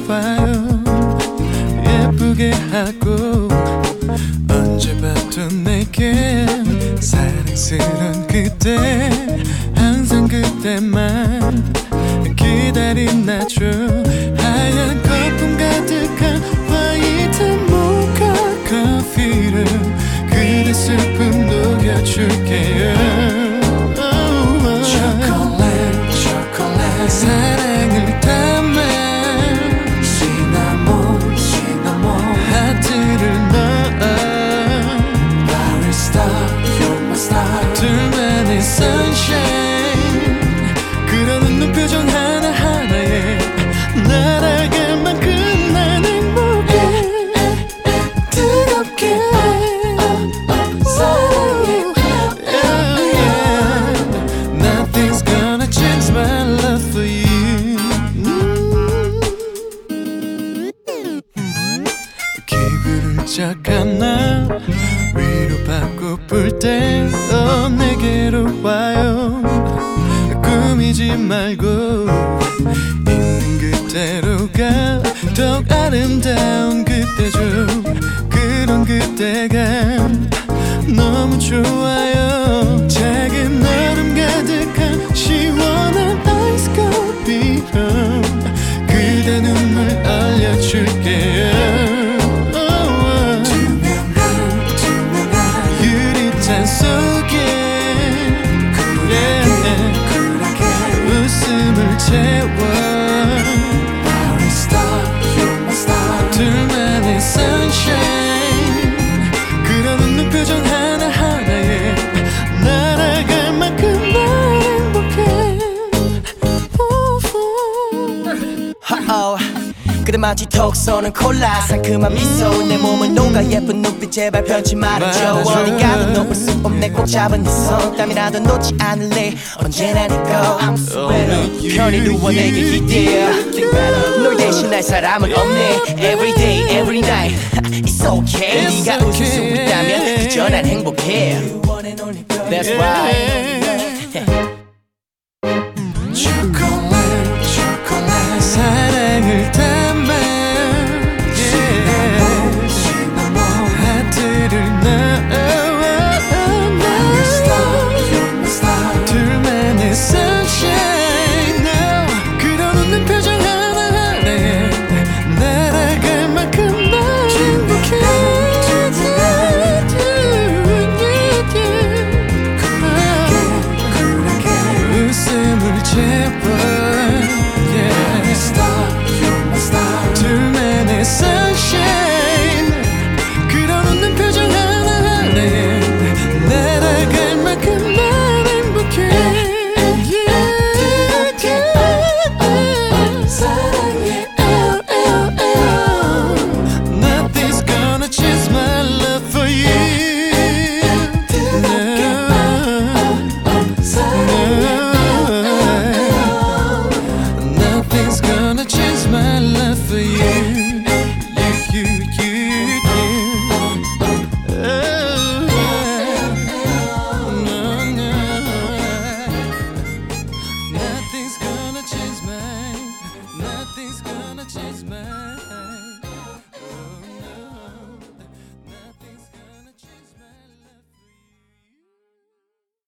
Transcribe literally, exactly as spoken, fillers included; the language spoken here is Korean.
와요. 예쁘게 하고 언제 봐도 내게 사랑스런 그대, 항상 그대만 기다린 나죠. 하얀 거품 가득한 화이트 모카 커피를 그대 슬픔 녹여줄게요. 초콜릿 초콜릿 사랑을 담아 시나몬 시나몬 하트를 넣어 바리스타 you're my star 둘만의 sunshine 그런 웃는 표정 하나하나에 날아갈 만큼 난 행복해. 뜨겁게 사랑해. Nothing's gonna change my love for you. 기분을 착한 날 위로받고 때 어 내게로 와요. 꾸미지 말고 있는 그대로가 더욱 아름다운 그대죠. 그런 그대가 너무 좋아요. 작은 얼음 가득한 시원한 아이스 커피로 그대 눈물 알려줄게요. 유리잔 속에 웃음을 채워 둘만의 sunshine 그런 웃는 표정 하나하나에 날아갈 만큼 난 행복해. 그대 마치 톡 쏘는 콜라 상큼한 미소 내 몸을 녹아 예쁜 눈빛 제발 편지 말아줘. 어디 가도 놓을 수 없네 꼭 잡은 네 손 땀이라도 놓지 않을래 언제나 네 거. 편히 누워 내게 기대어 널 대신할 사람은 없네. Everyday every night It's okay 네가 웃을 수 있다면 그저 난 행복해. That's right. 초콜릿 초콜릿 사랑을 담아 시나몬 하트를 넣어 둘만의 sunshine now 그런 웃는 표정 하나하나에 날아갈 만큼 난 행복해. 웃음을 채워